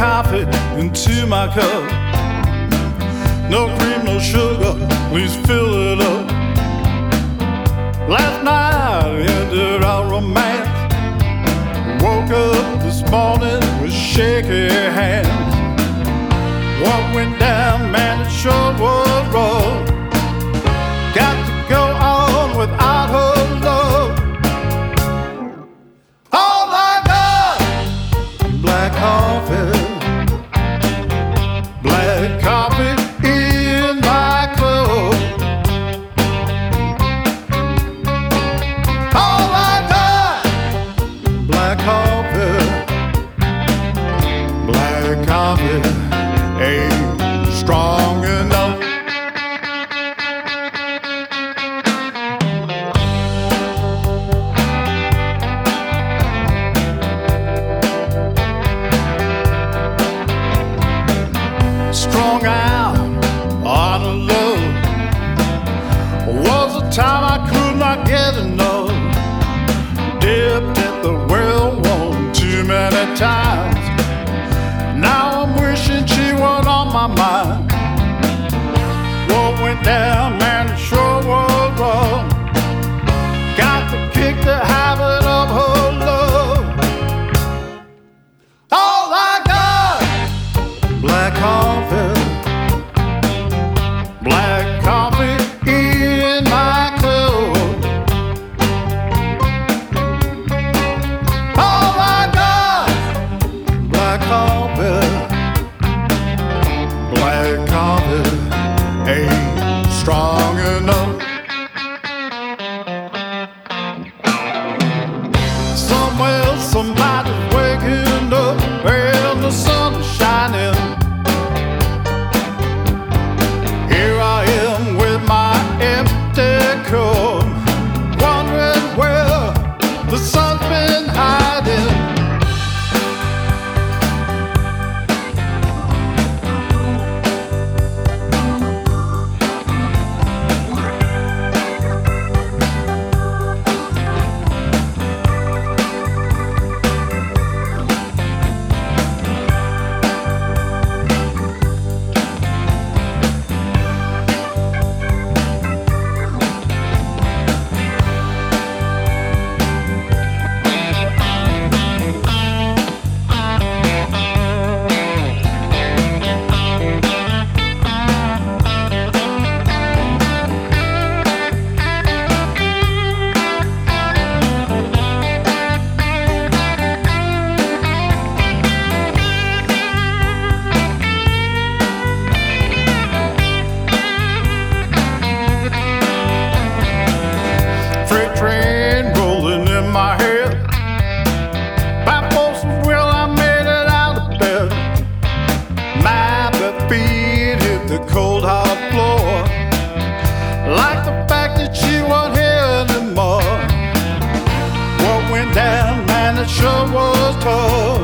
coffee into my cup. No cream, no sugar, please fill it up. Last night ended our romance. Woke up this morning with shaky hands. What went down, man, it sure was rough. Got to go on without her love. All I got, black coffee, black coffee in my cup. All I got, black coffee, black coffee ain't strong enough. Strung out on a love was a time I could not get enough. Dipped at the well one too many times. Now I'm wishing she was on my mind. What went down, man, it sure was wrong. Got to kick the habit of her love. All I got, black coffee, black coffee in my cup. All I got, black coffee, black coffee ain't strong enough. Somewhere somebody's waking up and the sun is shining. Here I am with my empty cup, wondering where the sun's been hiding. Freight train rolling in my head. By force of will, I made it out of bed. My bare feet hit the cold hard floor. Like the fact that she wasn't here anymore. What went down, man, it sure was tough.